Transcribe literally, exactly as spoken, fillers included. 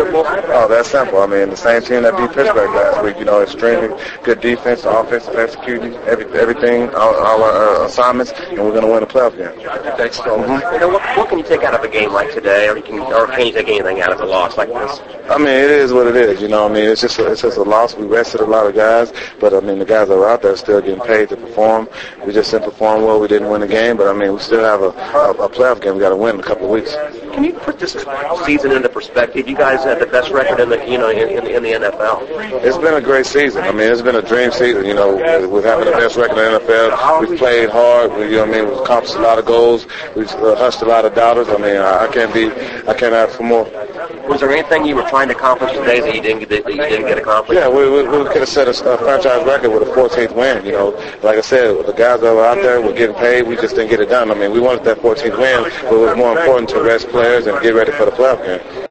football? Oh, that's simple. I mean, the same team that beat Pittsburgh last week, you know, extremely good defense, offensive executing, every, everything, all, all our uh, assignments, and we're going to win a playoff game. Okay, so mm-hmm. you know, what, what can you take out of a game like today, or, you can, or can you take anything out of a loss like this? I mean, it is what it is, you know. I mean, it's just a, it's just a loss. We rested a lot of guys, but, I mean, the guys that are out there are still getting paid to perform. We just didn't perform well. We didn't win the game, but, I mean, we still have a, a, a playoff game we got to win in a couple of weeks. Can you put this season into perspective? You guys had the best record in the, you know, in, in, in the N F L. It's been a great season. I mean, it's been a dream season, you know, with having the best record in the N F L. We've played hard. We, you know what I mean? We've accomplished a lot of goals. We've uh, hushed a lot of doubters. I mean, I, I can't be, I can't ask for more. Was there anything you were trying to accomplish today that you didn't get, that you didn't get accomplished? Yeah, we, we, we could have set a, a franchise record with a fourteenth win. You know, like I said, the guys that were out there were getting paid. We just didn't get it done. I mean, we wanted that fourteenth win, but it was more important to rest players and get ready for the playoff game.